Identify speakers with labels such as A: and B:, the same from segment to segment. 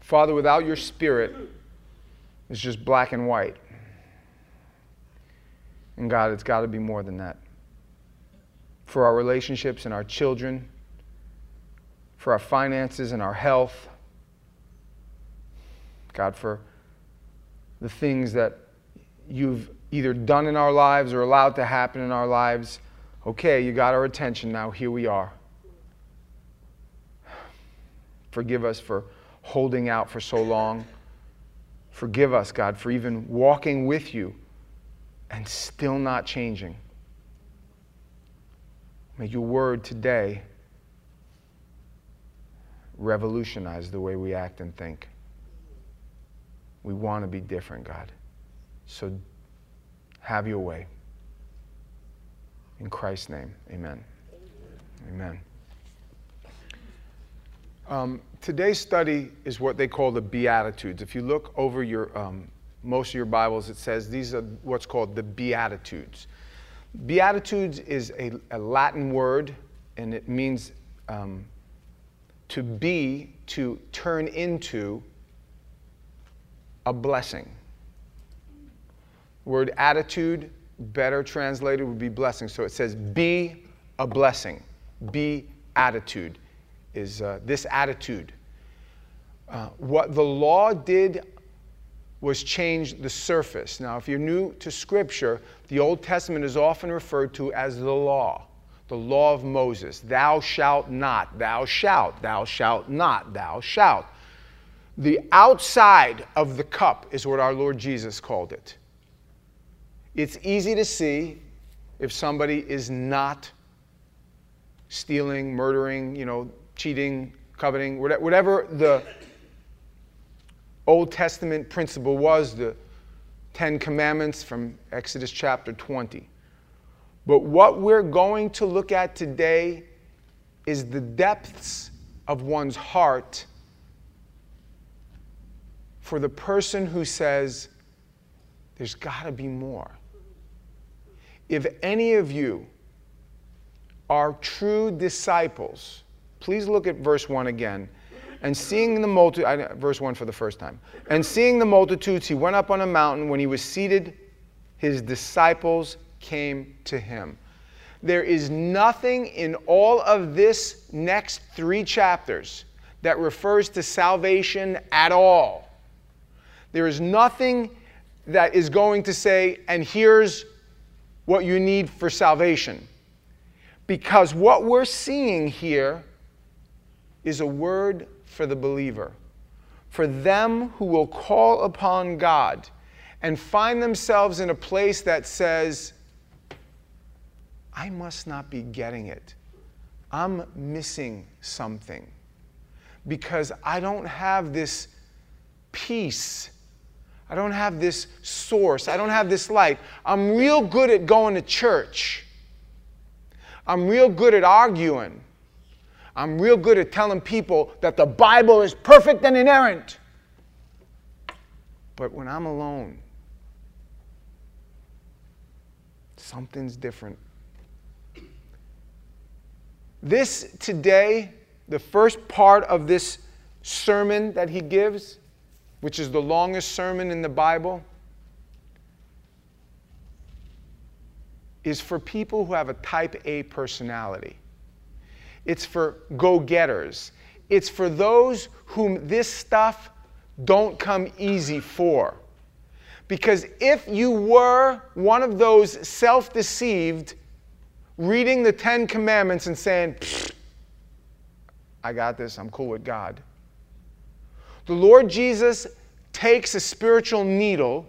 A: Father, without your Spirit, it's just black and white. And God, it's got to be more than that. For our relationships and our children, for our finances and our health, God, for the things that you've either done in our lives or allowed to happen in our lives. Okay, you got our attention now. Here we are. Forgive us for holding out for so long. Forgive us, God, for even walking with you and still not changing. May your word today revolutionize the way we act and think. We want to be different, God. So have your way. In Christ's name, amen. Amen. Today's study is what they call the Beatitudes. If you look over your most of your Bibles, it says these are what's called the Beatitudes. Beatitudes is a Latin word, and it means to be, to turn into a blessing. The word attitude, better translated, would be blessing. So it says, be a blessing. Be attitude is this attitude. What the law did was change the surface. Now, if you're new to Scripture, the Old Testament is often referred to as the law of Moses. Thou shalt not, thou shalt not, thou shalt. The outside of the cup is what our Lord Jesus called it. It's easy to see if somebody is not stealing, murdering, cheating, coveting, whatever the Old Testament principle was, the 10 Commandments from Exodus chapter 20. But what we're going to look at today is the depths of one's heart for the person who says, there's got to be more. If any of you are true disciples, please look at verse 1 again. And seeing the multitude, verse 1 for the first time. And seeing the multitudes, he went up on a mountain. When he was seated, his disciples came to him. There is nothing in all of this next 3 chapters that refers to salvation at all. There is nothing that is going to say, and here's what you need for salvation. Because what we're seeing here is a word for the believer, for them who will call upon God and find themselves in a place that says, I must not be getting it. I'm missing something because I don't have this peace. I don't have this source. I don't have this light. I'm real good at going to church. I'm real good at arguing. I'm real good at telling people that the Bible is perfect and inerrant. But when I'm alone, something's different. This today, the first part of this sermon that he gives, which is the longest sermon in the Bible, is for people who have a type A personality. It's for go-getters. It's for those whom this stuff don't come easy for. Because if you were one of those self-deceived, reading the 10 Commandments and saying, I got this, I'm cool with God. The Lord Jesus takes a spiritual needle,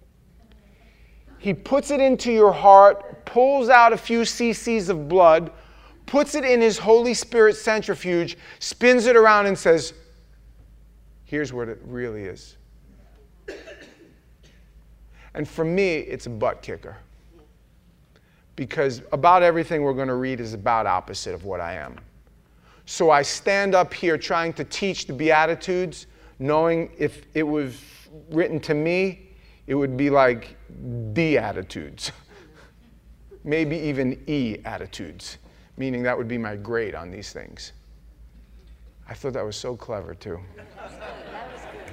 A: he puts it into your heart, pulls out a few cc's of blood, puts it in his Holy Spirit centrifuge, spins it around and says, here's what it really is. And for me, it's a butt kicker. Because about everything we're going to read is about opposite of what I am. So I stand up here trying to teach the Beatitudes, knowing if it was written to me, it would be like D attitudes. Maybe even E attitudes. Meaning that would be my grade on these things. I thought that was so clever, too.
B: That was good.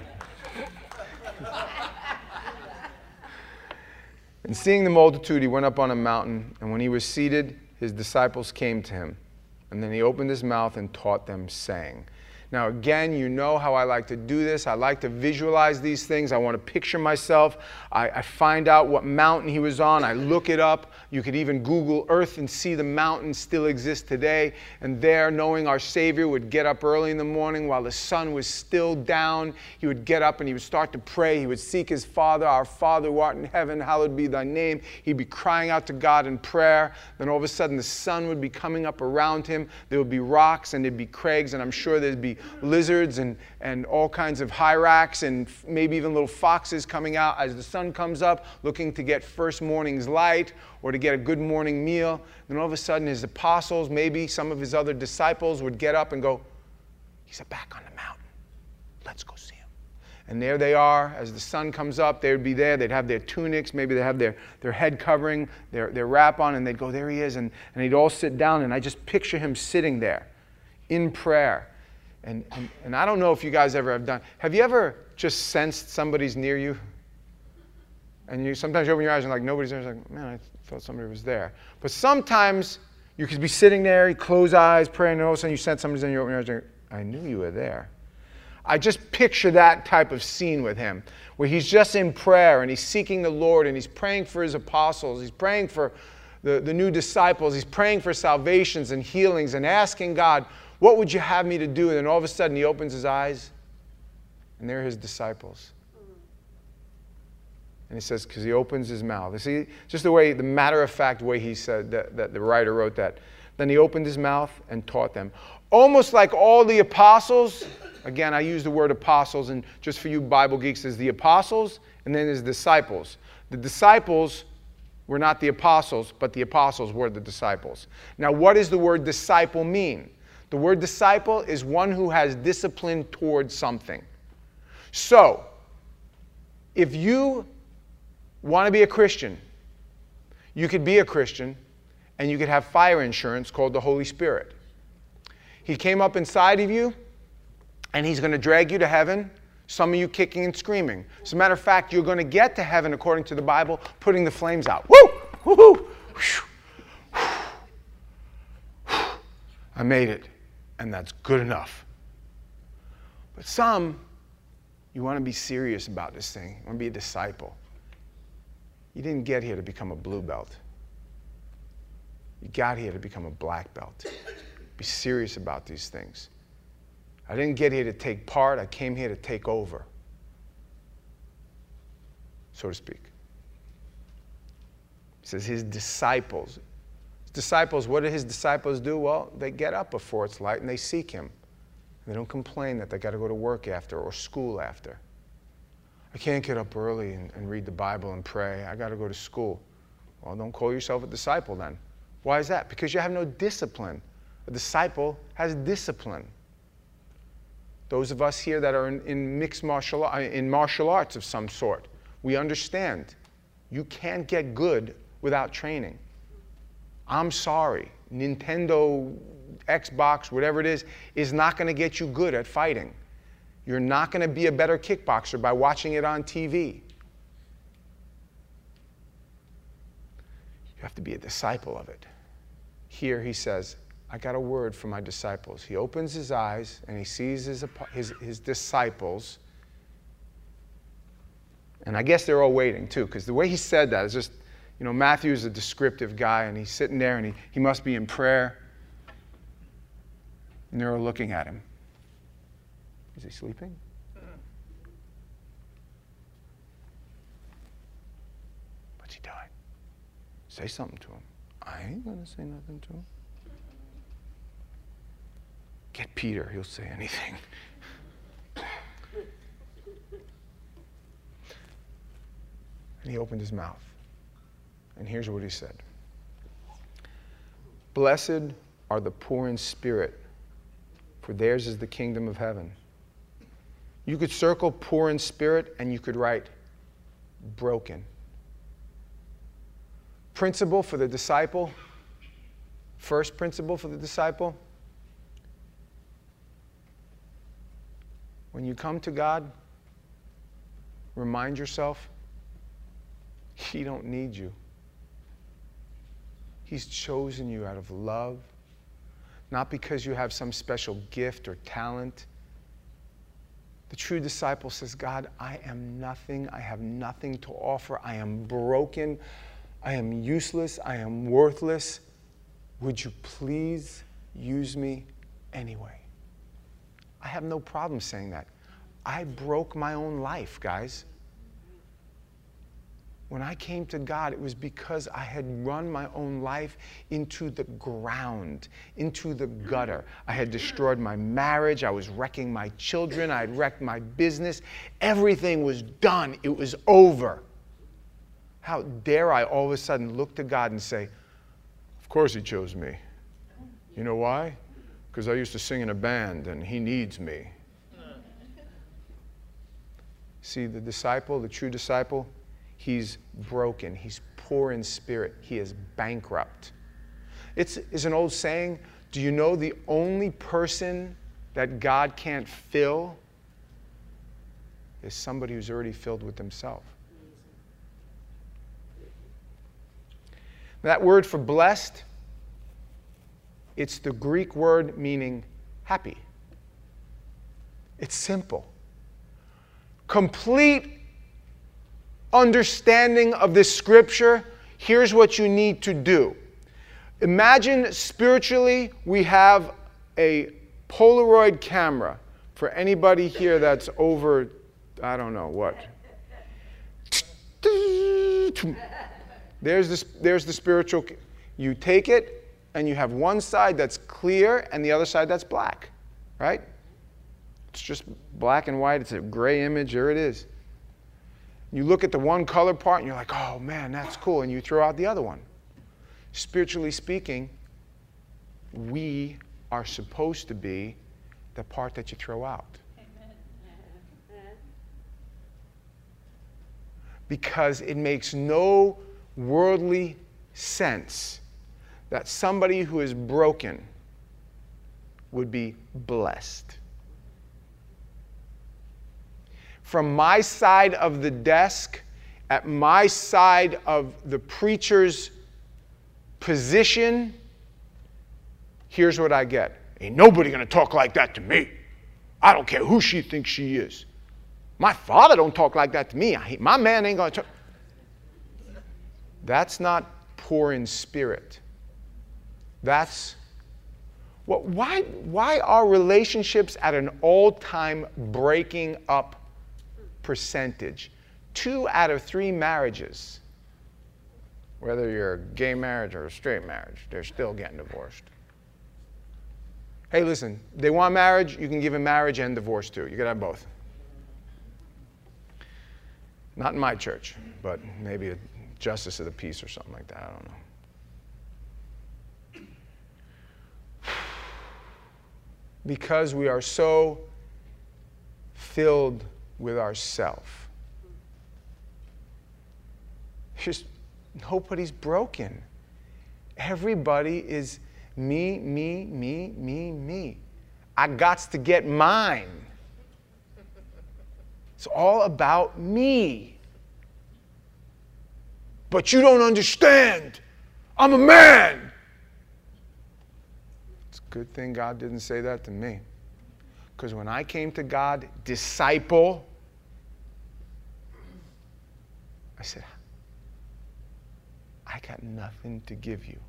A: And seeing the multitude, he went up on a mountain, and when he was seated, his disciples came to him. And then he opened his mouth and taught them, saying. Now again, you know how I like to do this. I like to visualize these things. I want to picture myself. I find out what mountain he was on. I look it up. You could even Google Earth and see the mountain still exists today. And there, knowing our Savior would get up early in the morning while the sun was still down, he would get up and he would start to pray. He would seek his Father. Our Father who art in heaven, hallowed be thy name. He'd be crying out to God in prayer. Then all of a sudden the sun would be coming up around him. There would be rocks and there'd be crags, and I'm sure there'd be lizards and all kinds of hyrax and maybe even little foxes coming out as the sun comes up, looking to get first morning's light or to get a good morning meal. Then all of a sudden his apostles, maybe some of his other disciples, would get up and go, he's back on the mountain. Let's go see him. And there they are. As the sun comes up, they would be there. They'd have their tunics. Maybe they'd have their head covering, their wrap on, and they'd go, there he is. And they'd all sit down, and I just picture him sitting there in prayer. And I don't know if you guys ever have you ever just sensed somebody's near you? And you sometimes you open your eyes and like nobody's there. It's like, man, I thought somebody was there. But sometimes you could be sitting there, you close eyes, praying, and all of a sudden you sense somebody's in, you open your eyes and I knew you were there. I just picture that type of scene with him, where he's just in prayer and he's seeking the Lord and he's praying for his apostles, he's praying for the new disciples, he's praying for salvations and healings and asking God, what would you have me to do? And then all of a sudden he opens his eyes and they're his disciples. And he says, because he opens his mouth. You see, just the matter-of-fact way he said that the writer wrote that. Then he opened his mouth and taught them. Almost like all the apostles, again, I use the word apostles, and just for you Bible geeks, there's the apostles and then there's disciples. The disciples were not the apostles, but the apostles were the disciples. Now, what does the word disciple mean? The word disciple is one who has discipline towards something. So, if you want to be a Christian, you could be a Christian and you could have fire insurance called the Holy Spirit. He came up inside of you and he's going to drag you to heaven, some of you kicking and screaming. As a matter of fact, you're going to get to heaven, according to the Bible, putting the flames out. Woo! Woo-hoo! I made it. And that's good enough. But some, you want to be serious about this thing. You want to be a disciple. You didn't get here to become a blue belt. You got here to become a black belt. Be serious about these things. I didn't get here to take part. I came here to take over, so to speak. He says his disciples. Disciples, what do his disciples do? Well, they get up before it's light and they seek him. They don't complain that they got to go to work after or school after. I can't get up early and read the Bible and pray. I got to go to school. Well, don't call yourself a disciple then. Why is that? Because you have no discipline. A disciple has discipline. Those of us here that are in martial arts of some sort, we understand you can't get good without training. I'm sorry, Nintendo, Xbox, whatever it is not going to get you good at fighting. You're not going to be a better kickboxer by watching it on TV. You have to be a disciple of it. Here he says, I got a word for my disciples. He opens his eyes and he sees his disciples. And I guess they're all waiting too, because the way he said that is just, you know, Matthew's a descriptive guy, and he's sitting there, and he must be in prayer. And they're all looking at him. Is he sleeping? What's he doing? Say something to him. I ain't going to say nothing to him. Get Peter, he'll say anything. And he opened his mouth. And here's what he said. Blessed are the poor in spirit, for theirs is the kingdom of heaven. You could circle poor in spirit and you could write broken. Principle for the disciple. First principle for the disciple. When you come to God, remind yourself He don't need you. He's chosen you out of love, not because you have some special gift or talent. The true disciple says, God, I am nothing. I have nothing to offer. I am broken. I am useless. I am worthless. Would you please use me anyway? I have no problem saying that. I broke my own life, guys. When I came to God, it was because I had run my own life into the ground, into the gutter. I had destroyed my marriage. I was wrecking my children. I had wrecked my business. Everything was done. It was over. How dare I all of a sudden look to God and say, of course He chose me. You know why? Because I used to sing in a band and He needs me. See, the disciple, the true disciple, he's broken. He's poor in spirit. He is bankrupt. It's an old saying, do you know the only person that God can't fill is somebody who's already filled with himself? That word for blessed, it's the Greek word meaning happy. It's simple. Complete understanding of this scripture, here's what you need to do. Imagine spiritually we have a Polaroid camera. For anybody here that's over, I don't know what. There's the spiritual. You take it and you have one side that's clear and the other side that's black, right? It's just black and white. It's a gray image. There it is. You look at the one color part and you're like, oh man, that's cool. And you throw out the other one. Spiritually speaking, we are supposed to be the part that you throw out. Because it makes no worldly sense that somebody who is broken would be blessed. From my side of the desk, at my side of the preacher's position, here's what I get. Ain't nobody going to talk like that to me. I don't care who she thinks she is. My father don't talk like that to me. My man ain't going to talk. That's not poor in spirit. That's why are relationships at an all-time breaking up percentage? 2 out of 3 marriages, whether you're a gay marriage or a straight marriage, they're still getting divorced. Hey, listen, they want marriage, you can give them marriage and divorce too. You can have both. Not in my church, but maybe a justice of the peace or something like that. I don't know. Because we are so filled with ourself. Just nobody's broken. Everybody is me, me, me, me, me. I gots to get mine. It's all about me. But you don't understand. I'm a man. It's a good thing God didn't say that to me. Because when I came to God, disciple, I said, I got nothing to give you.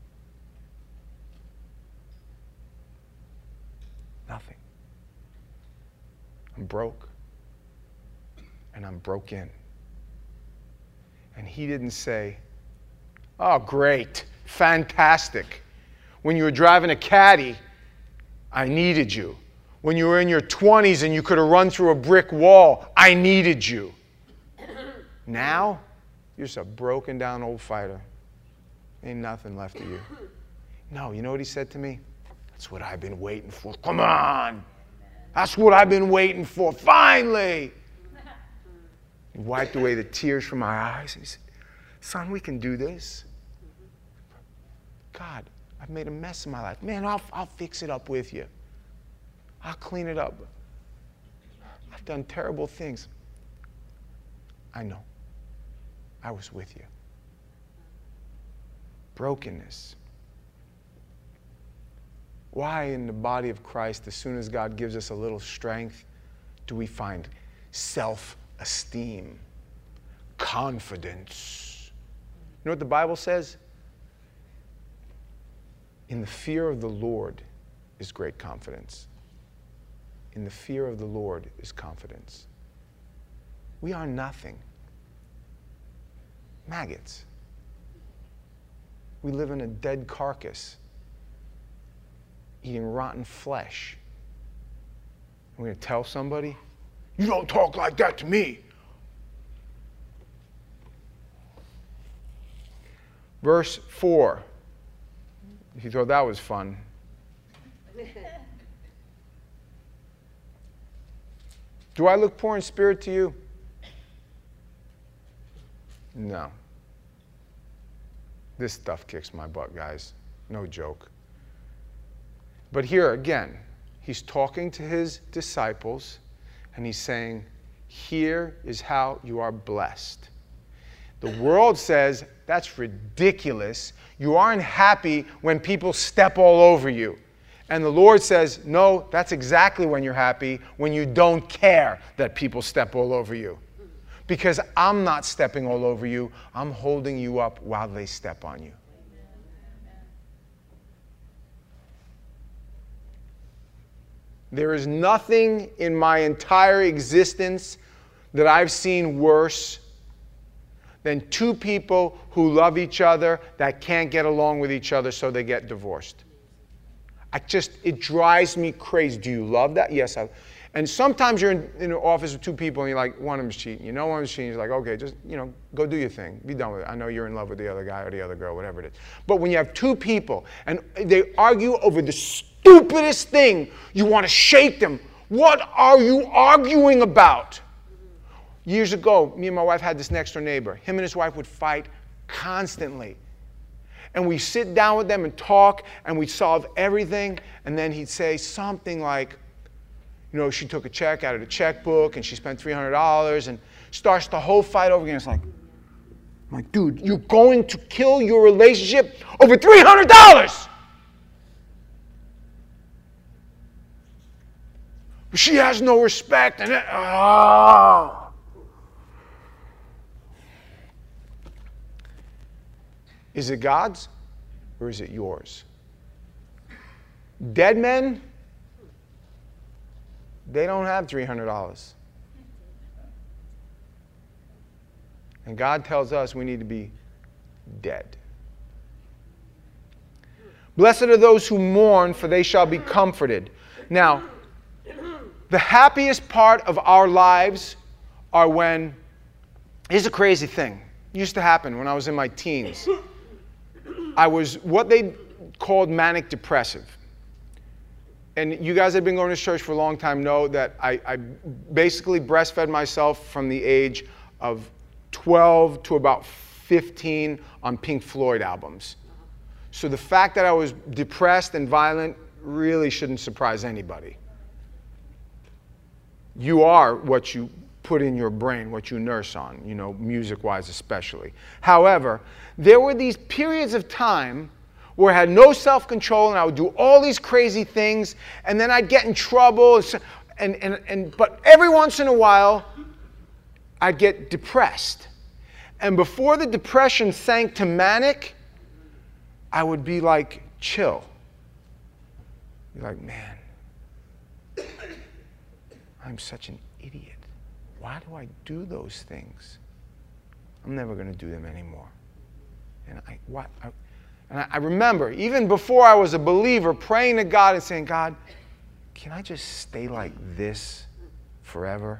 A: Nothing. I'm broke. And I'm broken. And he didn't say, oh, great, fantastic. When you were driving a caddy, I needed you. When you were in your 20s and you could have run through a brick wall, I needed you. Now, you're just a broken down old fighter. Ain't nothing left of you. No, you know what he said to me? That's what I've been waiting for. Come on. That's what I've been waiting for. Finally. He wiped away the tears from my eyes. And he said, son, we can do this. God, I've made a mess of my life. Man, I'll fix it up with you. I'll clean it up. I've done terrible things. I know. I was with you. Brokenness. Why in the body of Christ, as soon as God gives us a little strength, do we find self-esteem, confidence? You know what the Bible says? In the fear of the Lord is great confidence. In the fear of the Lord is confidence. We are nothing. Maggots. We live in a dead carcass, eating rotten flesh. We're going to tell somebody, you don't talk like that to me. Verse 4. If you thought that was fun. Do I look poor in spirit to you? No. This stuff kicks my butt, guys. No joke. But here again, he's talking to his disciples, and he's saying, here is how you are blessed. The world says, that's ridiculous. You aren't happy when people step all over you. And the Lord says, no, that's exactly when you're happy, when you don't care that people step all over you. Because I'm not stepping all over you. I'm holding you up while they step on you. There is nothing in my entire existence that I've seen worse than two people who love each other that can't get along with each other, so they get divorced. It drives me crazy. Do you love that? Yes. And sometimes you're in an office with two people and you're like, one of them's cheating. You know one of them's cheating. You're like, okay, just, go do your thing. Be done with it. I know you're in love with the other guy or the other girl, whatever it is. But when you have two people and they argue over the stupidest thing, you want to shake them. What are you arguing about? Years ago, me and my wife had this next door neighbor. Him and his wife would fight constantly. And we sit down with them and talk, and we'd solve everything. And then he'd say something like, she took a check out of the checkbook, and she spent $300, and starts the whole fight over again. It's like, I'm like, dude, you're going to kill your relationship over $300! She has no respect, and Is it God's or is it yours? Dead men, they don't have $300. And God tells us we need to be dead. Blessed are those who mourn, for they shall be comforted. Now, the happiest part of our lives are when, here's a crazy thing. It used to happen when I was in my teens. I was what they called manic depressive. And you guys that have been going to church for a long time know that I basically breastfed myself from the age of 12 to about 15 on Pink Floyd albums. So the fact that I was depressed and violent really shouldn't surprise anybody. You are what you put in your brain, what you nurse on, music-wise especially. However, there were these periods of time where I had no self-control and I would do all these crazy things, and then I'd get in trouble, but every once in a while, I'd get depressed. And before the depression sank to manic, I would be like, chill. Be like, man, I'm such an idiot. Why do I do those things? I'm never going to do them anymore. And I remember, even before I was a believer, praying to God and saying, God, can I just stay like this forever?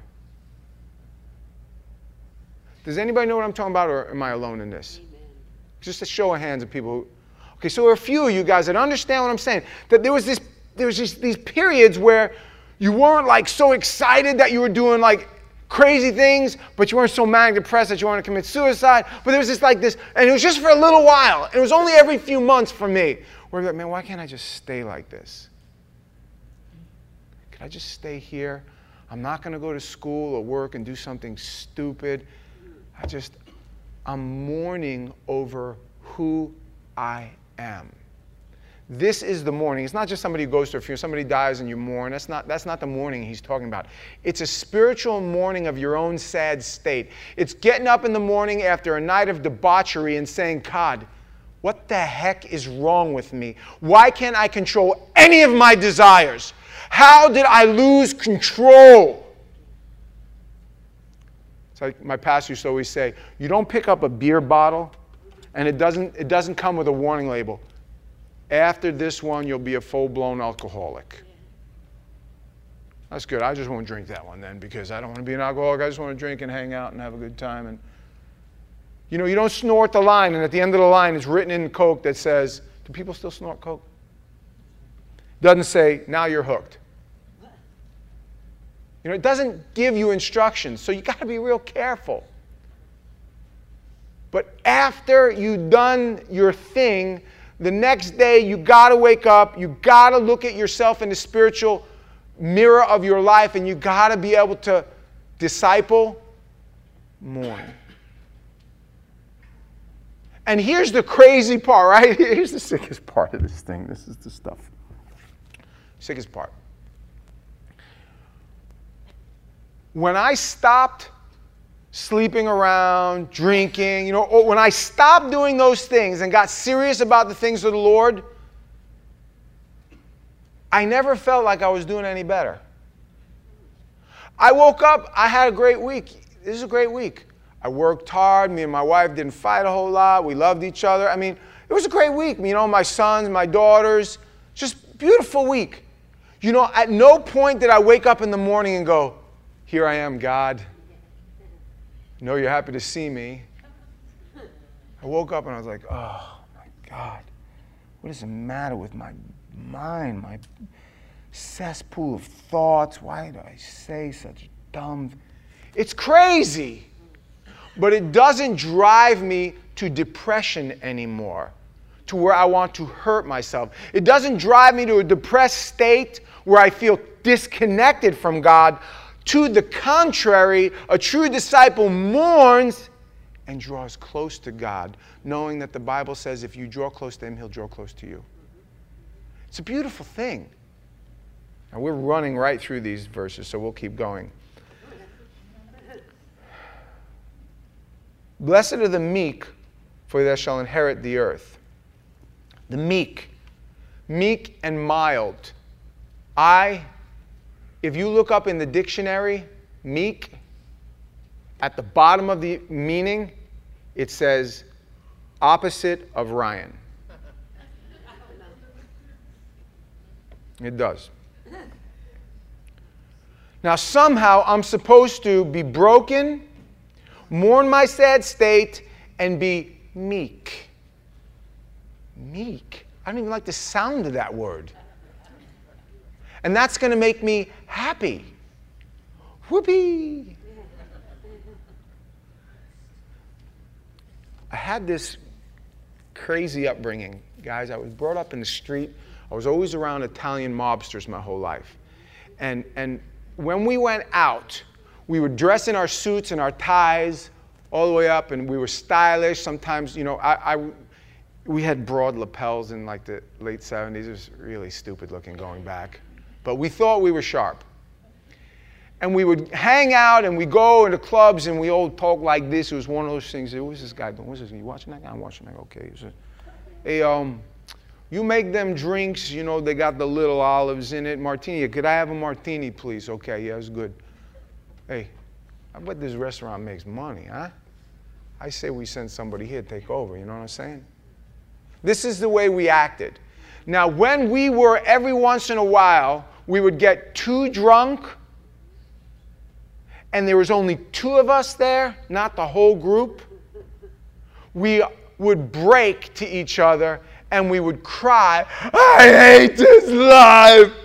A: Does anybody know what I'm talking about, or am I alone in this? Amen. Just a show of hands of people who... Okay, so there are a few of you guys that understand what I'm saying. That there was these periods where you weren't like so excited that you were doing like crazy things, but you weren't so manic depressed that you wanted to commit suicide. But there was this, and it was just for a little while. It was only every few months for me. Where you're like, man, why can't I just stay like this? Can I just stay here? I'm not going to go to school or work and do something stupid. I'm mourning over who I am. This is the mourning. It's not just somebody who goes to a funeral. Somebody dies and you mourn. That's not the mourning he's talking about. It's a spiritual mourning of your own sad state. It's getting up in the morning after a night of debauchery and saying, God, what the heck is wrong with me? Why can't I control any of my desires? How did I lose control? It's like my pastor used to always say, you don't pick up a beer bottle and it doesn't come with a warning label. After this one, you'll be a full-blown alcoholic. That's good. I just won't drink that one then because I don't want to be an alcoholic. I just want to drink and hang out and have a good time. And you know, you don't snort the line, and at the end of the line it's written in Coke that says, do people still snort Coke? It doesn't say, now you're hooked. You know, it doesn't give you instructions, so you got to be real careful. But after you've done your thing, the next day you got to wake up, you got to look at yourself in the spiritual mirror of your life, and you got to be able to disciple, mourn. And here's the crazy part, right? Here's the sickest part of this thing. This is the stuff. Sickest part. When I stopped sleeping around, drinking, or when I stopped doing those things and got serious about the things of the Lord, I never felt like I was doing any better. I woke up, I had a great week. This is a great week. I worked hard. Me and my wife didn't fight a whole lot. We loved each other. I mean, it was a great week. You know, my sons, my daughters, just beautiful week. You know, at no point did I wake up in the morning and go, here I am, God. I know you're happy to see me. I woke up and I was like, oh, my God. What is the matter with my mind, my cesspool of thoughts? Why do I say such dumb... It's crazy. But it doesn't drive me to depression anymore, to where I want to hurt myself. It doesn't drive me to a depressed state where I feel disconnected from God. To the contrary, a true disciple mourns and draws close to God, knowing that the Bible says if you draw close to Him, He'll draw close to you. It's a beautiful thing. And we're running right through these verses, so we'll keep going. Blessed are the meek, for they shall inherit the earth. The meek. Meek and mild. If you look up in the dictionary, meek, at the bottom of the meaning, it says opposite of Ryan. It does. Now somehow I'm supposed to be broken, mourn my sad state, and be meek. Meek. I don't even like the sound of that word. And that's going to make me happy. Whoopee! I had this crazy upbringing. Guys, I was brought up in the street. I was always around Italian mobsters my whole life. And when we went out, we would dress in our suits and our ties all the way up, and we were stylish. Sometimes, you know, we had broad lapels in like the late 70s. It was really stupid looking going back. But we thought we were sharp. And we would hang out and we go into clubs and we all talk like this. It was one of those things. What's this guy doing? What's this? You watching that guy? I'm watching that. Okay. Hey, you make them drinks, you know, they got the little olives in it. Martini. Could I have a martini, please? Okay, yeah, it's good. Hey, I bet this restaurant makes money, huh? I say we send somebody here to take over, you know what I'm saying? This is the way we acted. Now, when we were, every once in a while, we would get too drunk, and there was only 2 of us there, not the whole group, we would break to each other, and we would cry, I hate this life!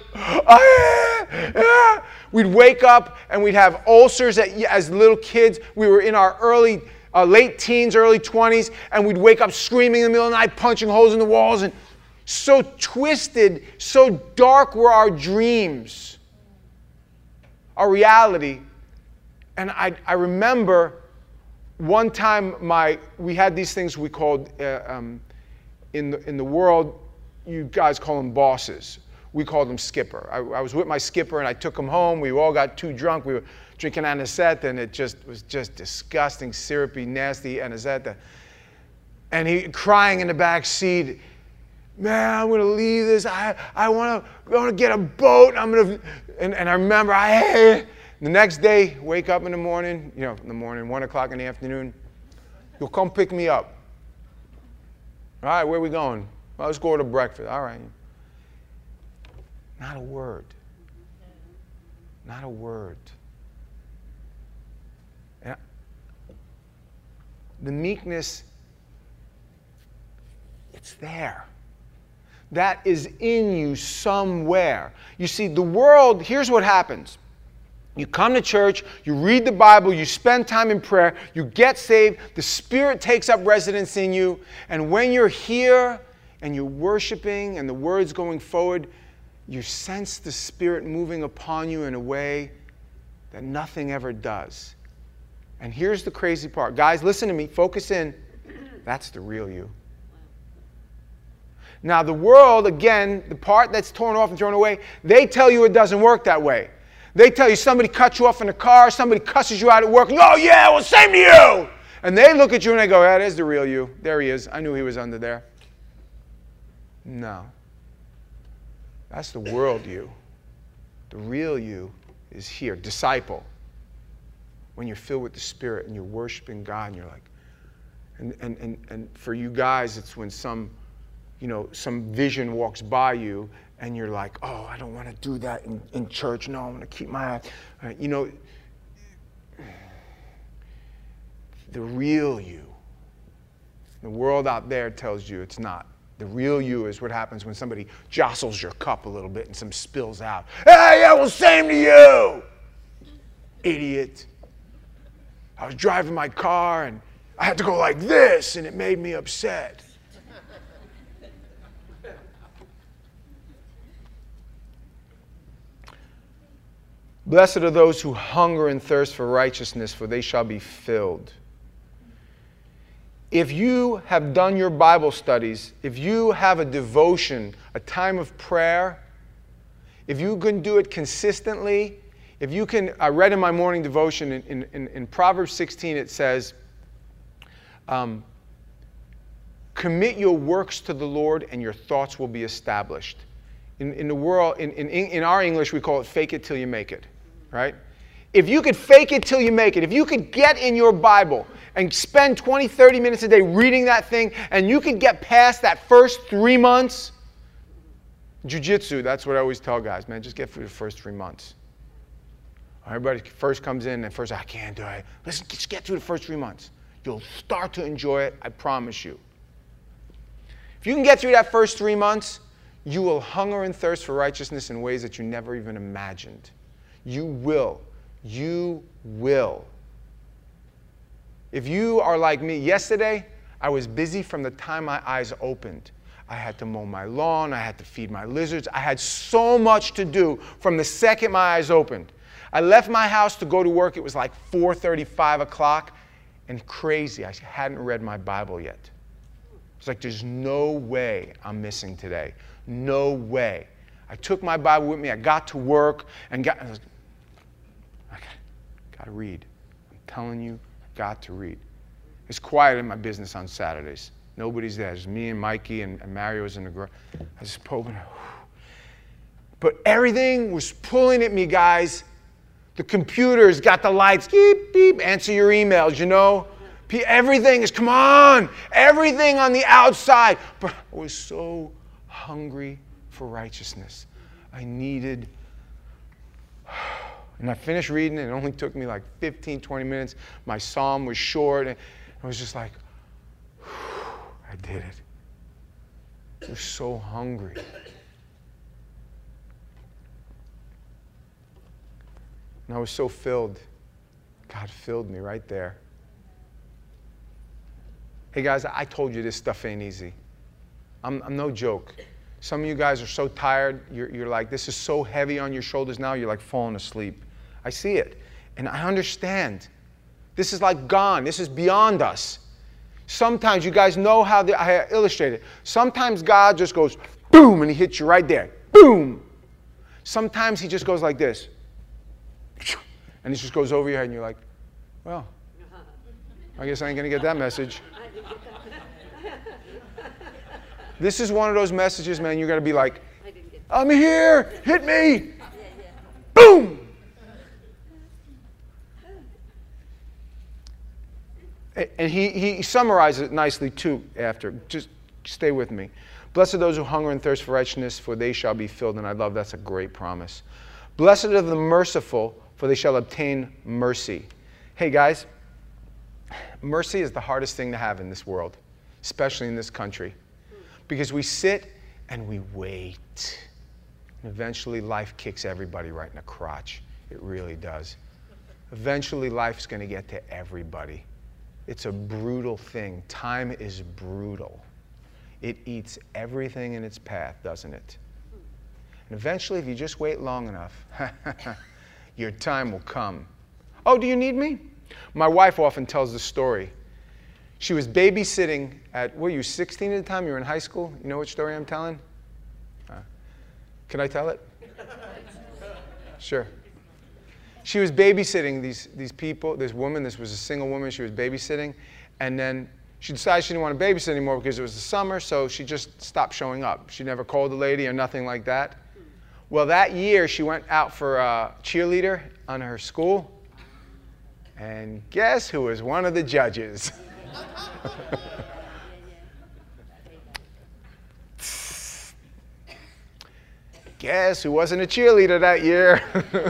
A: We'd wake up, and we'd have ulcers as little kids. We were in our late teens, early 20s, and we'd wake up screaming in the middle of the night, punching holes in the walls, and so twisted, so dark were our dreams, our reality. And I remember one time we had these things we called, in the world, you guys call them bosses. We called them skipper. I was with my skipper and I took him home. We all got too drunk. We were drinking anisette and it was just disgusting, syrupy, nasty anisette. And he crying in the back seat, man, I'm going to leave this. I want to get a boat. And I remember, I hate it. The next day, wake up in the morning, 1 o'clock in the afternoon, you'll come pick me up. All right, where are we going? Well, let's go to breakfast. All right. Not a word. Not a word. And the meekness, it's there. That is in you somewhere. You see, the world, here's what happens. You come to church, you read the Bible, you spend time in prayer, you get saved, the Spirit takes up residence in you, and when you're here and you're worshiping and the Word's going forward, you sense the Spirit moving upon you in a way that nothing ever does. And here's the crazy part. Guys, listen to me, focus in. That's the real you. Now, the world, again, the part that's torn off and thrown away, they tell you it doesn't work that way. They tell you somebody cuts you off in the car, somebody cusses you out at work, and, oh yeah, well, same to you. And they look at you and they go, that is the real you. There he is. I knew he was under there. No. That's the world you. The real you is here. Disciple. When you're filled with the Spirit and you're worshiping God and you're like, and for you guys, it's when some vision walks by you and you're like, oh, I don't want to do that in church. No, I'm going to keep my eye. The real you. The world out there tells you it's not. The real you is what happens when somebody jostles your cup a little bit and some spills out. Hey, yeah, well, same to you. Idiot. I was driving my car and I had to go like this and it made me upset. Blessed are those who hunger and thirst for righteousness, for they shall be filled. If you have done your Bible studies, if you have a devotion, a time of prayer, if you can do it consistently, if you can, I read in my morning devotion in Proverbs 16, it says, commit your works to the Lord and your thoughts will be established. In the world, in our English, we call it fake it till you make it. Right? If you could fake it till you make it, if you could get in your Bible and spend 20, 30 minutes a day reading that thing, and you could get past that first 3 months, jiu-jitsu, that's what I always tell guys, man, just get through the first 3 months. Everybody first comes in and first, I can't do it. Listen, just get through the first 3 months. You'll start to enjoy it, I promise you. If you can get through that first 3 months, you will hunger and thirst for righteousness in ways that you never even imagined. You will. You will. If you are like me, yesterday, I was busy from the time my eyes opened. I had to mow my lawn. I had to feed my lizards. I had so much to do from the second my eyes opened. I left my house to go to work. It was like 4:30, 5 o'clock. And crazy, I hadn't read my Bible yet. It's like, there's no way I'm missing today. No way. I took my Bible with me. I got to work and I got to read. I'm telling you, I got to read. It's quiet in my business on Saturdays. Nobody's there. It's me and Mikey and Mario's in the garage. I just opened it. But everything was pulling at me, guys. The computer's got the lights. Beep, beep. Answer your emails, Everything is, come on. Everything on the outside. But I was so hungry for righteousness. I needed... And I finished reading, and it only took me like 15, 20 minutes. My psalm was short, and I was just like, I did it. I was so hungry. And I was so filled. God filled me right there. Hey guys, I told you this stuff ain't easy. I'm no joke. Some of you guys are so tired, you're like, this is so heavy on your shoulders now, you're like falling asleep. I see it. And I understand. This is like gone. This is beyond us. Sometimes, you guys know how I illustrate it. Sometimes God just goes, boom, and he hits you right there. Boom. Sometimes he just goes like this. And he just goes over your head, and you're like, well, I guess I ain't going to get that message. This is one of those messages, man, you're going to be like, I'm here, hit me. Boom. And he summarizes it nicely too after. Just stay with me. Blessed are those who hunger and thirst for righteousness, for they shall be filled. And I love that's a great promise. Blessed are the merciful, for they shall obtain mercy. Hey guys, mercy is the hardest thing to have in this world, especially in this country. Because we sit and we wait. And eventually life kicks everybody right in the crotch. It really does. Eventually life's going to get to everybody. It's a brutal thing. Time is brutal. It eats everything in its path, doesn't it? And eventually, if you just wait long enough, your time will come. Oh, do you need me? My wife often tells the story. She was babysitting at, were you 16 at the time? You were in high school? You know which story I'm telling? Can I tell it? Sure. She was babysitting these people, this woman. This was a single woman she was babysitting. And then she decided she didn't want to babysit anymore because it was the summer, so she just stopped showing up. She never called the lady or nothing like that. Well, that year she went out for a cheerleader on her school. And guess who was one of the judges? Guess who wasn't a cheerleader that year?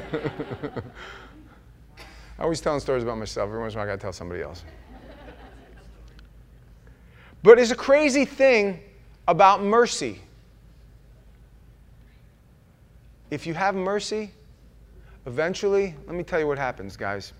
A: I always telling stories about myself. Every once in a while I got to tell somebody else. But it's a crazy thing about mercy. If you have mercy, eventually, let me tell you what happens, guys.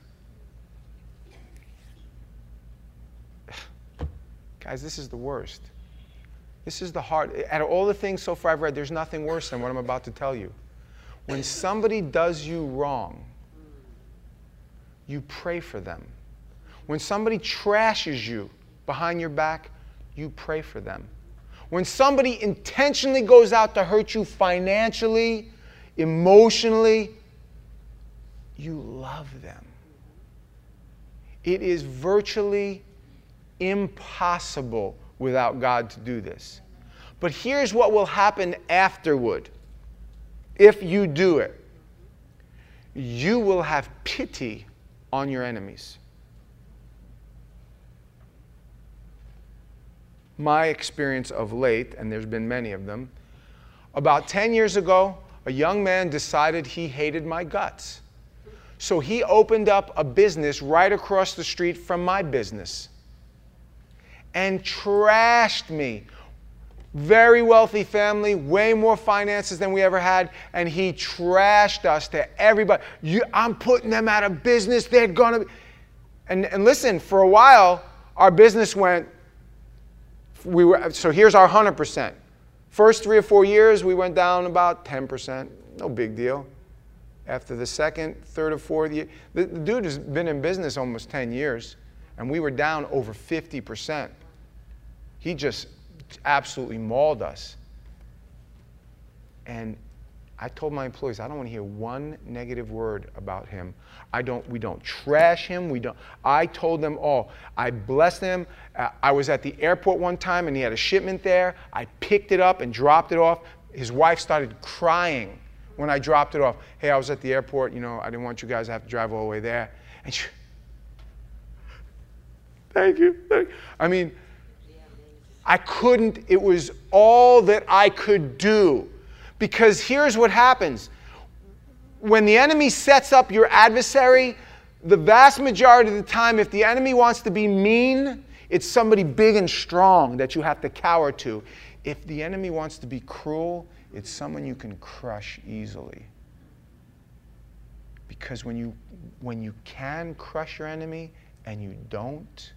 A: Guys, this is the worst. This is the hard. Out of all the things so far I've read, there's nothing worse than what I'm about to tell you. When somebody does you wrong, you pray for them. When somebody trashes you behind your back, you pray for them. When somebody intentionally goes out to hurt you financially, emotionally, you love them. It is virtually impossible without God to do this. But here's what will happen afterward. If you do it, you will have pity on your enemies. My experience of late, and there's been many of them, about 10 years ago, a young man decided he hated my guts. So he opened up a business right across the street from my business and trashed me. Very wealthy family, way more finances than we ever had, and he trashed us to everybody. I'm putting them out of business. They're going to be... And listen, for a while, our business went... So here's our 100%. First 3 or 4 years, we went down about 10%. No big deal. After the second, third, or fourth year, the dude has been in business almost 10 years, and we were down over 50%. He just absolutely mauled us. And I told my employees, I don't want to hear one negative word about him. We don't trash him. I told them all. I blessed him. I was at the airport one time and he had a shipment there. I picked it up and dropped it off. His wife started crying when I dropped it off. Hey, I was at the airport. You know, I didn't want you guys to have to drive all the way there. And she, thank you. I mean, I couldn't. It was all that I could do. Because here's what happens. When the enemy sets up your adversary, the vast majority of the time, if the enemy wants to be mean, it's somebody big and strong that you have to cower to. If the enemy wants to be cruel, it's someone you can crush easily. Because when you can crush your enemy and you don't,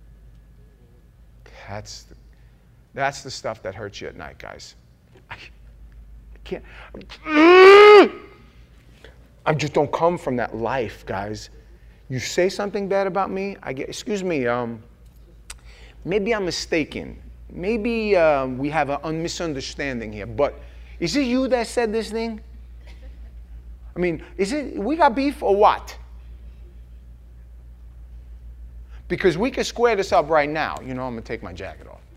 A: that's the stuff that hurts you at night, guys. I just don't come from that life, guys. You say something bad about me, I get, excuse me, maybe I'm mistaken. Maybe we have a misunderstanding here, but is it you that said this thing? I mean, we got beef or what? Because we could square this up right now. You know, I'm going to take my jacket off.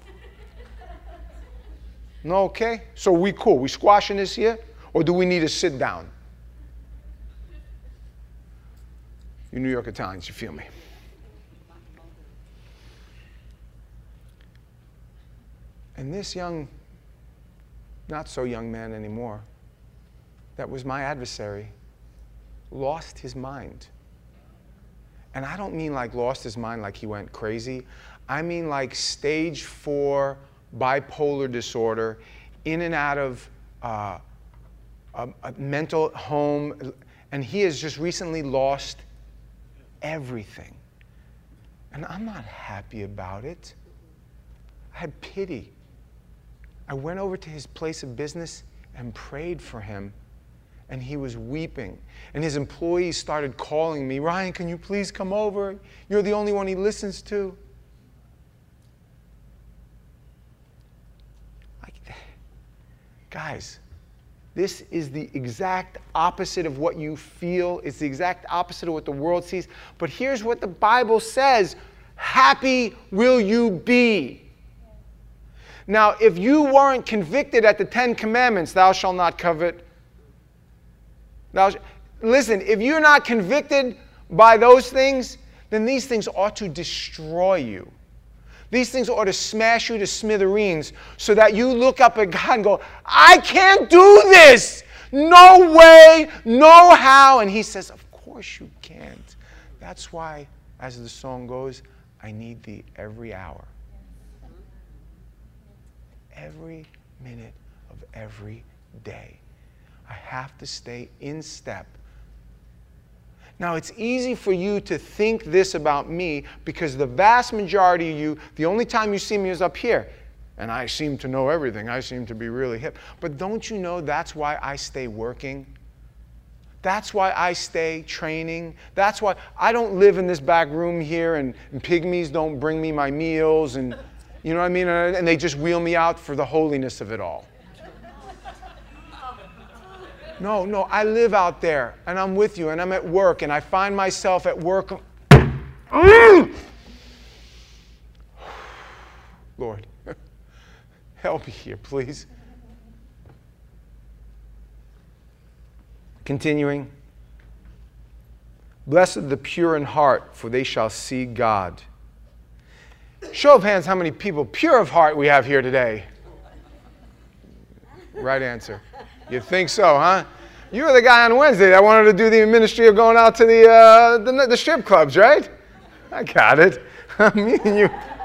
A: No, okay? So we cool. We squashing this here? Or do we need to sit down? You New York Italians, you feel me? And this young, not so young man anymore, that was my adversary, lost his mind. And I don't mean like lost his mind like he went crazy. I mean like stage 4 bipolar disorder, in and out of a mental home. And he has just recently lost everything. And I'm not happy about it. I had pity. I went over to his place of business and prayed for him, and he was weeping. And his employees started calling me, Ryan, can you please come over? You're the only one he listens to. Guys, this is the exact opposite of what you feel. It's the exact opposite of what the world sees. But here's what the Bible says. Happy will you be. Now, if you weren't convicted at the 10 Commandments, thou shalt not covet. Listen, if you're not convicted by those things, then these things ought to destroy you. These things ought to smash you to smithereens so that you look up at God and go, I can't do this. No way, no how. And he says, of course you can't. That's why, as the song goes, I need thee every hour. Every minute of every day. I have to stay in step. Now, it's easy for you to think this about me because the vast majority of you, the only time you see me is up here. And I seem to know everything. I seem to be really hip. But don't you know that's why I stay working? That's why I stay training. That's why I don't live in this back room here and pygmies don't bring me my meals and, you know what I mean? And they just wheel me out for the holiness of it all. No, I live out there, and I'm with you, and I'm at work, and I find myself at work. Lord, help me here, please. Continuing. Blessed are the pure in heart, for they shall see God. Show of hands how many people pure of heart we have here today. Right answer. You think so, huh? You were the guy on Wednesday that wanted to do the ministry of going out to the strip clubs, right? I got it. Me and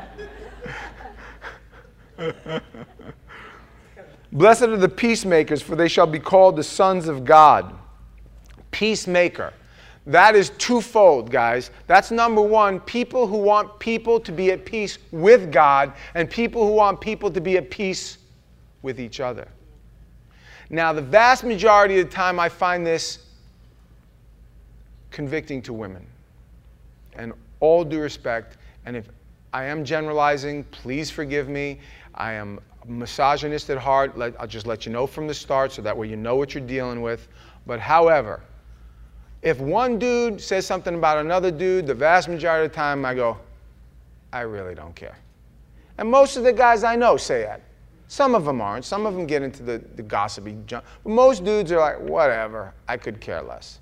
A: you. Blessed are the peacemakers, for they shall be called the sons of God. Peacemaker. That is twofold, guys. That's number one, people who want people to be at peace with God and people who want people to be at peace with each other. Now, the vast majority of the time I find this convicting to women. And all due respect, and if I am generalizing, please forgive me. I am a misogynist at heart. I'll just let you know from the start so that way you know what you're dealing with. But however, if one dude says something about another dude, the vast majority of the time I go, I really don't care. And most of the guys I know say that. Some of them aren't. Some of them get into the gossipy junk. But most dudes are like, whatever, I could care less.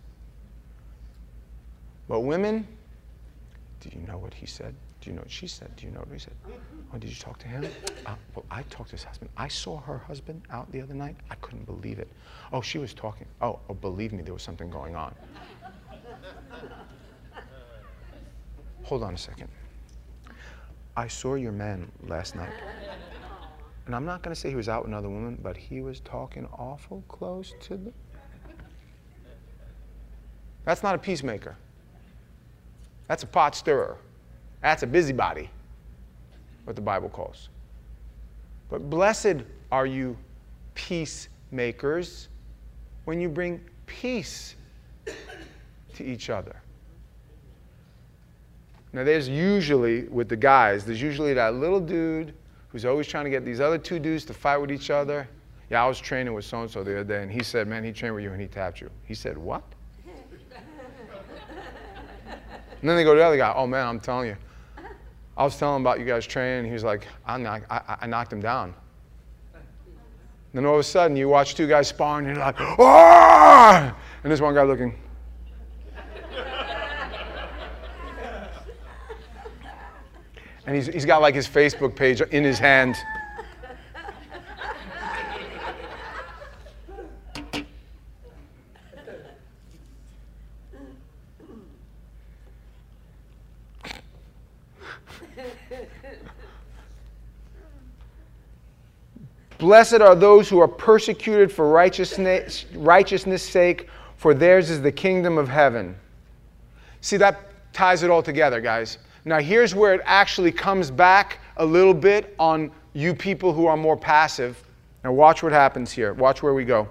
A: But women, do you know what he said? Do you know what she said? Do you know what he said? Oh, did you talk to him? Well, I talked to his husband. I saw her husband out the other night. I couldn't believe it. Oh, she was talking. Oh, believe me, there was something going on. Hold on a second. I saw your man last night. And I'm not going to say he was out with another woman, but he was talking awful close to the... That's not a peacemaker. That's a pot stirrer. That's a busybody, what the Bible calls. But blessed are you peacemakers when you bring peace to each other. Now there's usually, with the guys, there's usually that little dude who's always trying to get these other two dudes to fight with each other. Yeah, I was training with so-and-so the other day, and he said, man, he trained with you and he tapped you. He said, what? And then they go to the other guy, oh man, I'm telling you. I was telling him about you guys training, and he was like, I knocked him down. Then all of a sudden, you watch two guys sparring, and you're like, oh! And there's one guy looking. And he's got like his Facebook page in his hand. Blessed are those who are persecuted for righteousness' sake, for theirs is the kingdom of heaven. See, that ties it all together, guys. Now, here's where it actually comes back a little bit on you people who are more passive. Now, watch what happens here. Watch where we go.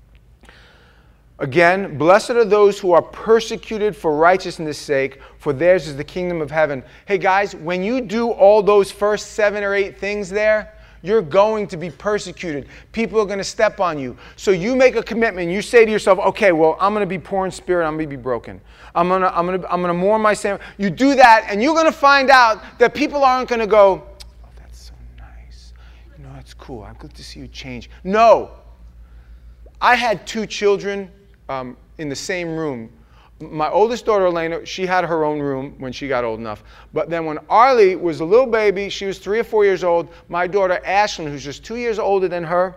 A: Again, blessed are those who are persecuted for righteousness' sake, for theirs is the kingdom of heaven. Hey, guys, when you do all those first 7 or 8 things there, you're going to be persecuted. People are going to step on you. So you make a commitment. You say to yourself, okay, well, I'm going to be poor in spirit. I'm going to be broken. I'm going to mourn my sin. You do that, and you're going to find out that people aren't going to go, oh, that's so nice. You know, that's cool. I'm good to see you change. No. I had 2 children in the same room. My oldest daughter, Elena, she had her own room when she got old enough. But then when Arlie was a little baby, she was 3 or 4 years old, my daughter, Ashlyn, who's just 2 years older than her,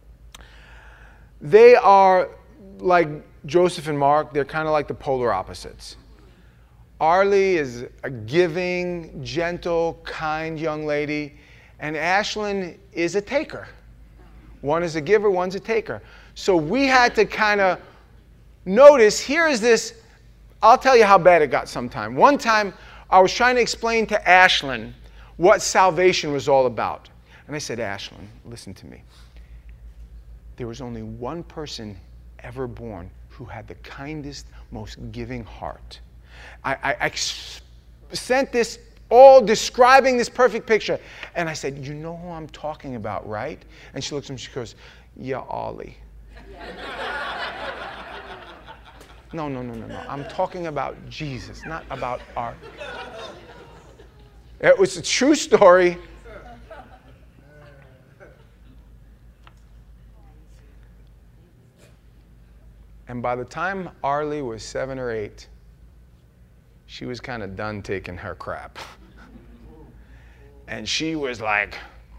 A: they are like Joseph and Mark. They're kind of like the polar opposites. Arlie is a giving, gentle, kind young lady, and Ashlyn is a taker. One is a giver, one's a taker. So we had to kind of notice, here is this. I'll tell you how bad it got sometime. One time, I was trying to explain to Ashlyn what salvation was all about. And I said, Ashlyn, listen to me. There was only one person ever born who had the kindest, most giving heart. I sent this all describing this perfect picture. And I said, you know who I'm talking about, right? And she looks at me and she goes, yeah, Ollie. No. I'm talking about Jesus, not about art. It was a true story. And by the time Arlie was 7 or 8, she was kind of done taking her crap. And she was like,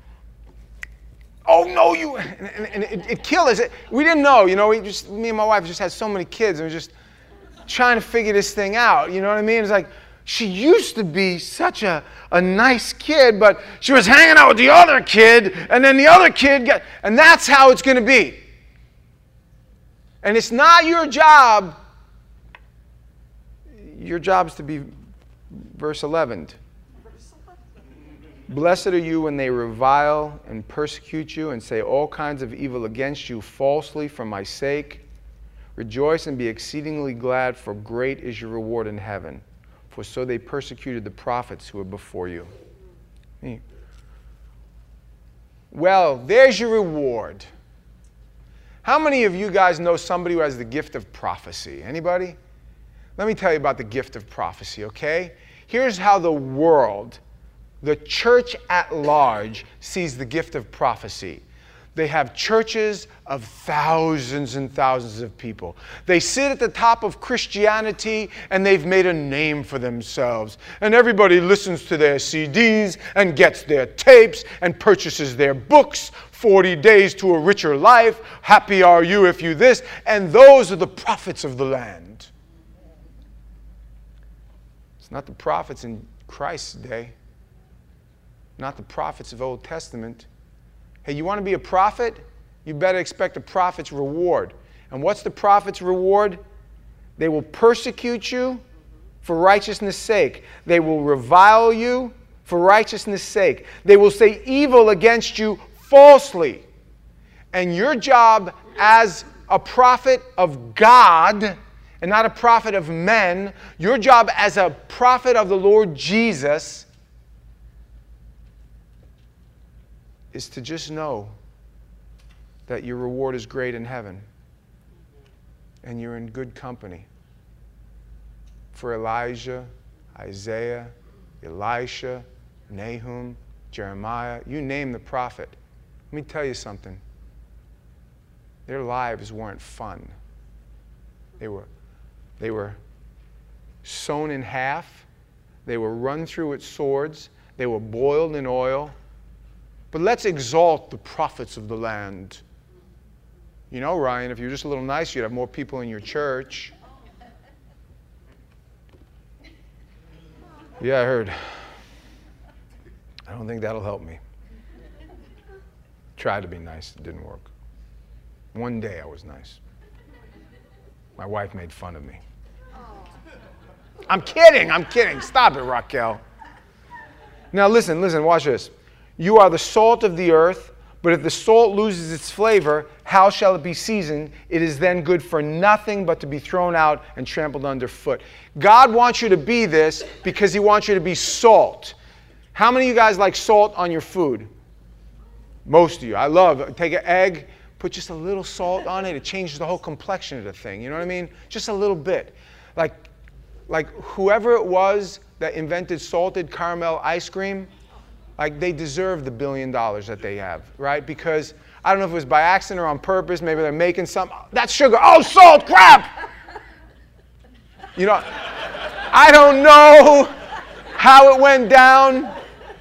A: oh no, you, and it killed us. We didn't know, you know, me and my wife just had so many kids, and we were just trying to figure this thing out, you know what I mean? It's like, she used to be such a nice kid, but she was hanging out with the other kid, and then the other kid got, and that's how it's going to be. And it's not your job. Your job is to be, verse 11. Blessed are you when they revile and persecute you and say all kinds of evil against you falsely for my sake. Rejoice and be exceedingly glad, for great is your reward in heaven. For so they persecuted the prophets who were before you. Well, there's your reward. How many of you guys know somebody who has the gift of prophecy? Anybody? Let me tell you about the gift of prophecy, okay? Here's how the world, the church at large, sees the gift of prophecy. They have churches of thousands and thousands of people. They sit at the top of Christianity and they've made a name for themselves. And everybody listens to their CDs and gets their tapes and purchases their books. 40 Days to a Richer Life. Happy are you if you this. And those are the prophets of the land. It's not the prophets in Christ's day. Not the prophets of Old Testament. Hey, you want to be a prophet? You better expect a prophet's reward. And what's the prophet's reward? They will persecute you for righteousness' sake. They will revile you for righteousness' sake. They will say evil against you falsely. And your job as a prophet of God, and not a prophet of men, your job as a prophet of the Lord Jesus is to just know that your reward is great in heaven and you're in good company. For Elijah, Isaiah, Elisha, Nahum, Jeremiah, you name the prophet. Let me tell you something. Their lives weren't fun. They were sewn in half. They were run through with swords. They were boiled in oil. But let's exalt the prophets of the land. You know, Ryan, if you were just a little nice, you'd have more people in your church. Yeah, I heard. I don't think that'll help me. Tried to be nice. It didn't work. One day I was nice. My wife made fun of me. I'm kidding. Stop it, Raquel. Now listen, watch this. You are the salt of the earth, but if the salt loses its flavor, how shall it be seasoned? It is then good for nothing but to be thrown out and trampled underfoot. God wants you to be this because He wants you to be salt. How many of you guys like salt on your food? Most of you. I love, take an egg, put just a little salt on it. It changes the whole complexion of the thing. You know what I mean? Just a little bit. Like whoever it was that invented salted caramel ice cream, like they deserve the $1 billion that they have, right? Because I don't know if it was by accident or on purpose. Maybe they're making something. That's sugar. Oh, salt, crap! You know, I don't know how it went down.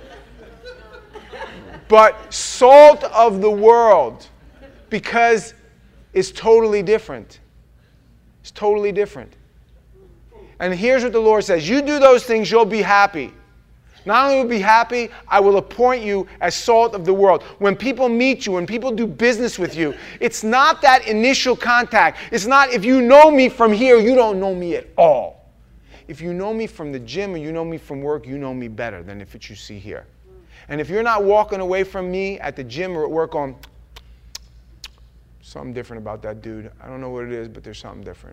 A: But salt of the world, because it's totally different. It's totally different. And here's what the Lord says. You do those things, you'll be happy. Not only will you be happy, I will appoint you as salt of the world. When people meet you, when people do business with you, it's not that initial contact. It's not if you know me from here, you don't know me at all. If you know me from the gym or you know me from work, you know me better than if it's you see here. And if you're not walking away from me at the gym or at work on something different about that dude, I don't know what it is, but there's something different.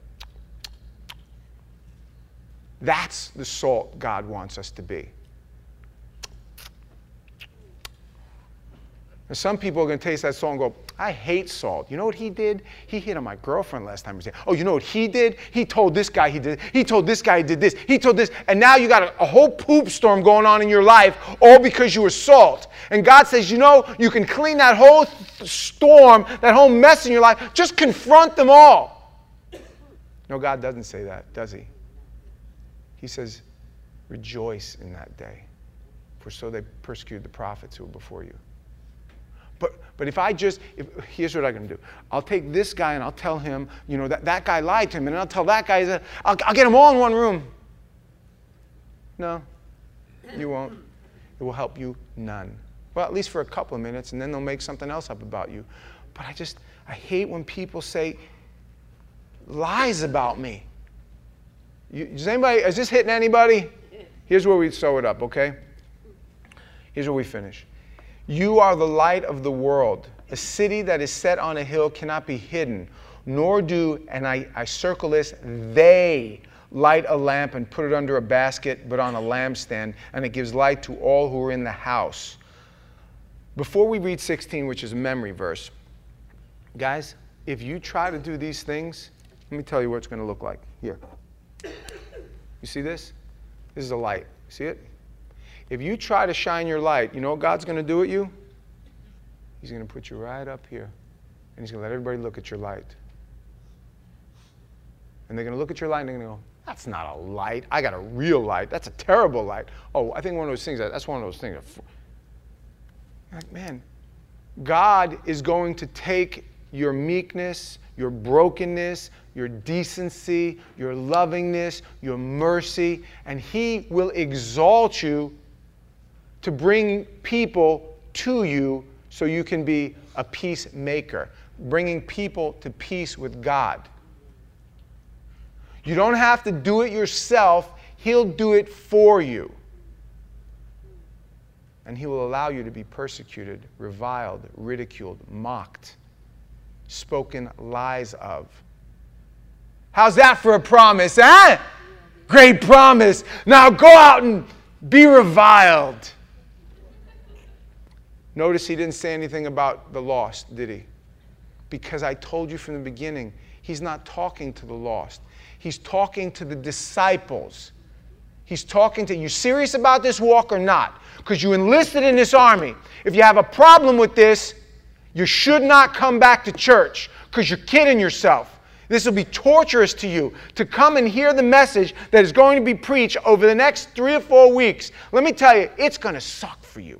A: That's the salt God wants us to be. And some people are going to taste that salt and go, I hate salt. You know what he did? He hit on my girlfriend last time. He said, oh, you know what he did? He told this guy he did. He told this guy he did this. He told this. And now you got a whole poop storm going on in your life, all because you were salt. And God says, you know, you can clean that whole storm, that whole mess in your life. Just confront them all. No, God doesn't say that, does He? He says, rejoice in that day. For so they persecuted the prophets who were before you. But here's what I'm going to do. I'll take this guy and I'll tell him, you know, that guy lied to him, and I'll tell that guy, I'll get them all in one room. No, you won't. It will help you none. Well, at least for a couple of minutes, and then they'll make something else up about you. But I hate when people say lies about me. Is this hitting anybody? Here's where we sew it up, okay? Here's where we finish. You are the light of the world. A city that is set on a hill cannot be hidden, nor do, and I circle this, they light a lamp and put it under a basket, but on a lampstand, and it gives light to all who are in the house. Before we read 16, which is a memory verse, guys, if you try to do these things, let me tell you what it's going to look like. Here. You see this? This is a light. See it? If you try to shine your light, you know what God's going to do with you? He's going to put you right up here. And He's going to let everybody look at your light. And they're going to look at your light and they're going to go, that's not a light. I got a real light. That's a terrible light. Oh, I think one of those things, that's one of those things. Like, man, God is going to take your meekness, your brokenness, your decency, your lovingness, your mercy, and He will exalt you to bring people to you so you can be a peacemaker, bringing people to peace with God. You don't have to do it yourself. He'll do it for you. And He will allow you to be persecuted, reviled, ridiculed, mocked, spoken lies of. How's that for a promise, huh? Great promise. Now go out and be reviled. Notice he didn't say anything about the lost, did he? Because I told you from the beginning, he's not talking to the lost. He's talking to the disciples. He's talking to, you serious about this walk or not? Because you enlisted in this army. If you have a problem with this, you should not come back to church because you're kidding yourself. This will be torturous to you to come and hear the message that is going to be preached over the next 3 or 4 weeks. Let me tell you, it's going to suck for you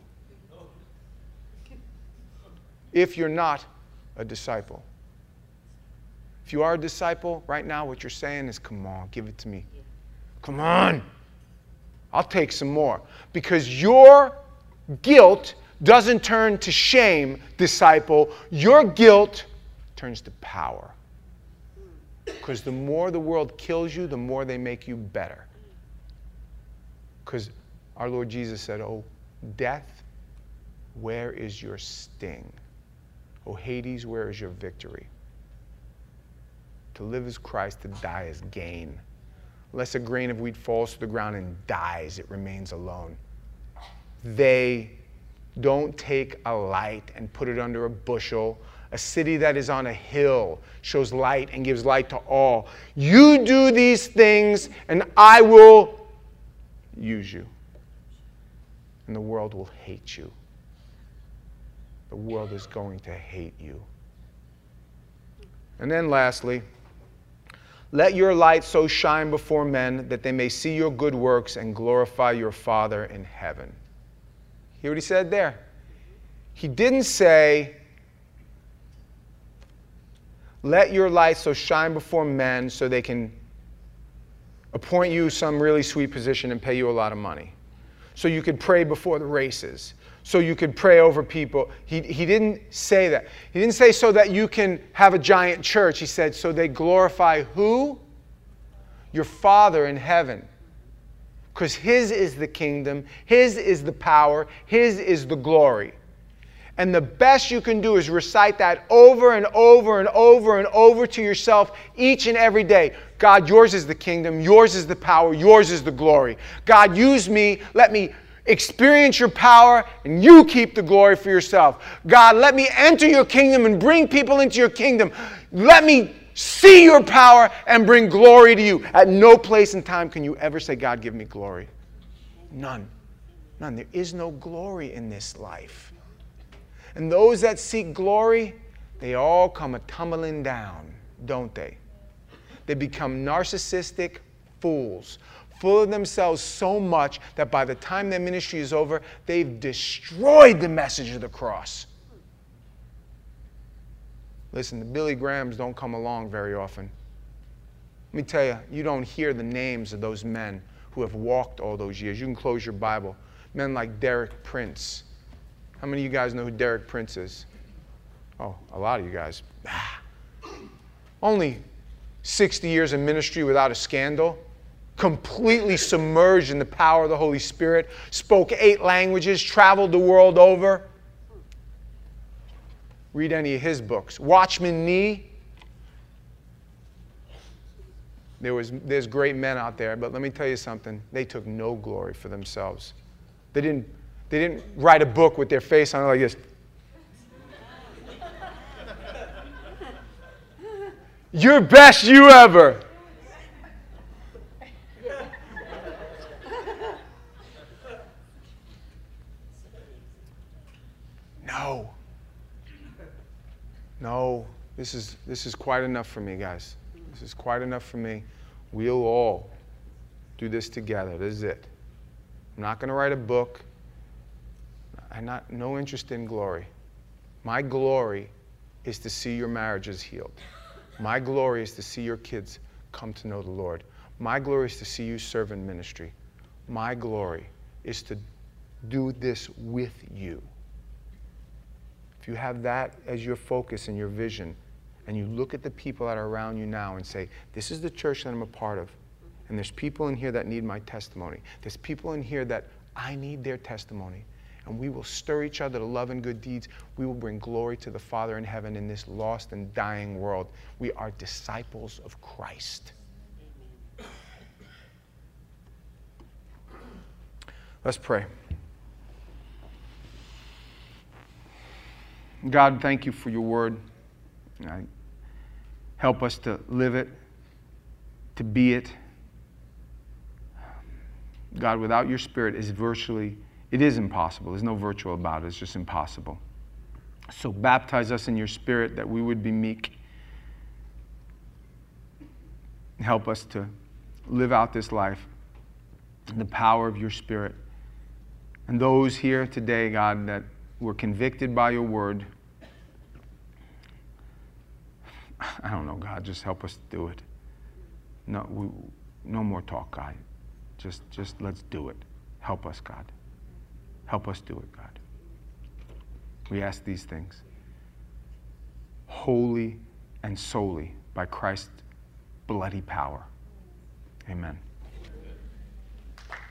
A: if you're not a disciple. If you are a disciple, right now what you're saying is, come on, give it to me. Come on. I'll take some more. Because your guilt doesn't turn to shame, disciple. Your guilt turns to power. Because the more the world kills you, the more they make you better. Because our Lord Jesus said, oh, death, where is your sting? Oh, Hades, where is your victory? To live is Christ, to die is gain. Unless a grain of wheat falls to the ground and dies, it remains alone. They don't take a light and put it under a bushel. A city that is on a hill shows light and gives light to all. You do these things and I will use you. And the world will hate you. The world is going to hate you. And then lastly, let your light so shine before men that they may see your good works and glorify your Father in heaven. Hear what he said there? He didn't say, let your light so shine before men so they can appoint you some really sweet position and pay you a lot of money. So you could pray before the races. So you could pray over people. He didn't say that. He didn't say so that you can have a giant church. He said so they glorify who? Your Father in heaven. Because His is the kingdom, His is the power, His is the glory. And the best you can do is recite that over and over and over and over to yourself each and every day. God, yours is the kingdom, yours is the power, yours is the glory. God, use me, let me experience your power, and you keep the glory for yourself. God, let me enter your kingdom and bring people into your kingdom. Let me see your power and bring glory to you. At no place in time can you ever say, God, give me glory. None. None. There is no glory in this life. And those that seek glory, they all come a-tumbling down, don't they? They become narcissistic fools, full of themselves so much that by the time their ministry is over, they've destroyed the message of the cross. Listen, the Billy Grahams don't come along very often. Let me tell you, you don't hear the names of those men who have walked all those years. You can close your Bible. Men like Derek Prince. How many of you guys know who Derek Prince is? Oh, a lot of you guys. Only 60 years in ministry without a scandal. Completely submerged in the power of the Holy Spirit. Spoke 8 languages. Traveled the world over. Read any of his books. Watchman Nee. There's great men out there, but let me tell you something. They took no glory for themselves. They didn't write a book with their face on it like this. Your best you ever. No. No. This is quite enough for me, guys. This is quite enough for me. We'll all do this together. This is it. I'm not going to write a book. No interest in glory. My glory is to see your marriages healed. My glory is to see your kids come to know the Lord. My glory is to see you serve in ministry. My glory is to do this with you. If you have that as your focus and your vision, and you look at the people that are around you now and say, this is the church that I'm a part of, and there's people in here that need my testimony. There's people in here that I need their testimony. And we will stir each other to love and good deeds. We will bring glory to the Father in heaven in this lost and dying world. We are disciples of Christ. Let's pray. God, thank you for your word. Help us to live it, to be it. God, without your Spirit it is impossible. There's no virtual about it. It's just impossible. So baptize us in your Spirit that we would be meek. Help us to live out this life in the power of your Spirit. And those here today, God, that were convicted by your word, I don't know, God, just help us do it. No more talk, God. Just let's do it. Help us, God. Help us do it, God. We ask these things wholly and solely by Christ's bloody power. Amen.